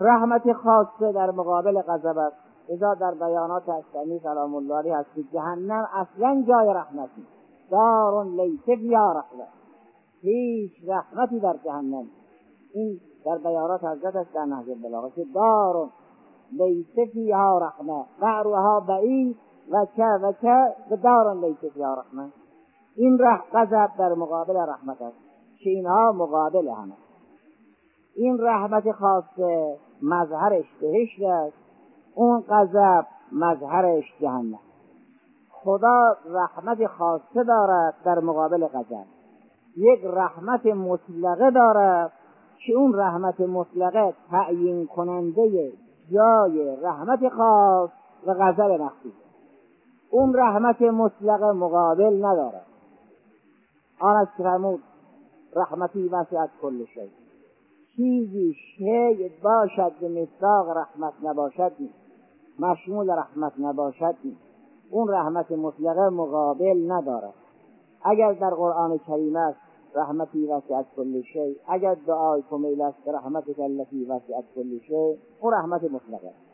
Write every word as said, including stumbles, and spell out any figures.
رحمت خاصه در مقابل غضب است. لذا در بیانات اشعری سلام الله علیه هست که جهنم اصلا جای رحمت نیست. دار لیس فیها رحمت، هیچ رحمتی در جهنم. این در بیانات حضرت در نهج البلاغه که دار لیس فیها رحمت بعرها بعید و که و که و دار لیس فیها رحمت. این رح غضب در مقابل رحمت است که اینها مقابل هم است. این رحمت خاصه مظهرش بهشت است، اون غضب مظهرش جهنم. خدا رحمت خاصه دارد در مقابل غضب، یک رحمت مطلقه دارد که اون رحمت مطلقه تعیین کننده جای رحمت خاص و غضب مخصوص. اون رحمت مطلقه مقابل ندارد. آن است که فرمود رحمتی وسعت کل شیء. چیزی شیء باشد به مصداق رحمت نباشد نیست، مشمول رحمت نباشد نیست. اون رحمت مطلقه مقابل ندارد. اگر در قرآن کریم است رحمتی وسعت کل شیء، اگر دعای کمیل است رحمتک التی وسعت کل شیء، اون رحمت مطلقه.